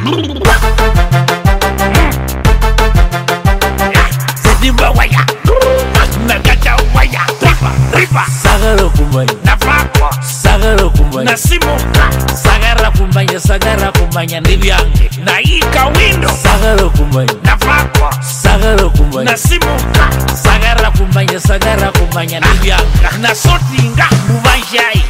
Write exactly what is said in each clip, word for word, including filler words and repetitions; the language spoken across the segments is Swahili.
Sedimba waya Nagata waya Riva, riva Sagara kumanya Nafakwa Sagara kumanya Nasimuka Sagara kumanya Sagara kumanya Nibyange Naika window Sagara kumanya Nafakwa Sagara kumanya Nasimuka Sagara kumanya Sagara kumanya Nibyange Nasotinga Mubanjai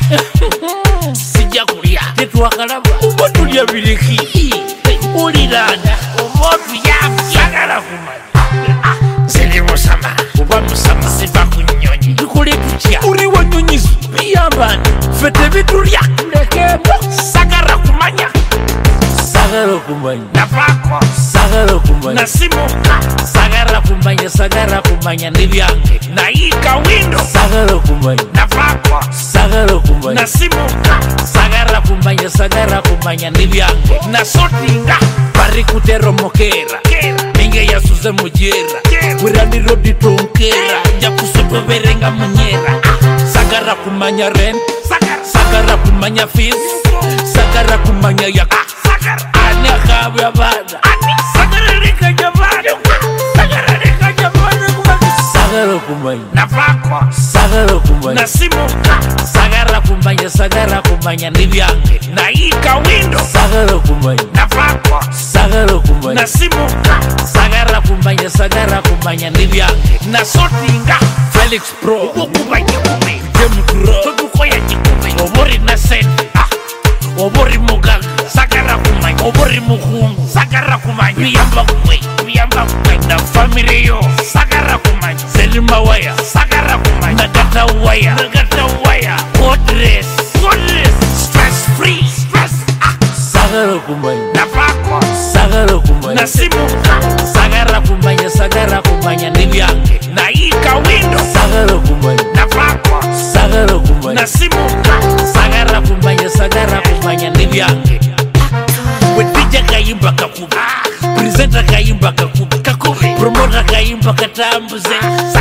Sija kulia Tetu wakalaba Ubotulia biliki Ulirana Ubotu ya Sagara kumanya Zili musama Uba musama Siba kunyonyi Dukuli kuchia Uri wanyonyizu Biyambani Fete vitulia Lekebo Sagara kumanya Sagara kumanya Nafakwa Sagara kumanya Nasimuka Sagara kumanya Sagara kumanya Nibyange Naika window Sagara kumanya Nafakwa Sagara kumanya Nasimuka Sagara kumanya Sagara kumanya Nibyange Nasotinga Bari kutero mokera Minge ya suze mujera Wirani rodi tonkera Ya kusoto verenga munyera Sagara kumanya ren Sagara Sagara kumanya fis Sagara kumanya yaka Sagara Anya kawe abada Ani Sagara rika jabana Sagara rika jabana Sagara kumanya Nafakwa Sagara kumanya Nasimuka Sagara kumanya Sagara kumanya Nibyange Naika window Sagara kumanya Nafakwa Sagara kumanya Nasimuka Sagara kumanya Sagara kumanya Nibyange Nasotinga Felix Pro Ukuba jikume Jem Kuro Tudukoya jikume Obori Nasen Ah Obori Mugaga Sagara kumanya Obori Mukungu Sagara kumanya Biyamba kwe Biyamba kumanya Na family yo Sagara kumanya Selima waya Sagara kumanya Nagata waya Nagata waya Kodres Goodness Stress free Stress Ah Sagara kumanya Nafakwa Sagara kumanya Nasimuka Sagara kumanya Sagara kumanya Nibyange Naika window Sagara kumanya Nafakwa Sagara kumanya Nasimuka Sagara kumanya Sagara kumanya Nibyange Wetija kayimba kakubi Presenter kayimba kakubi Kakubi Promoter kayimba katambuze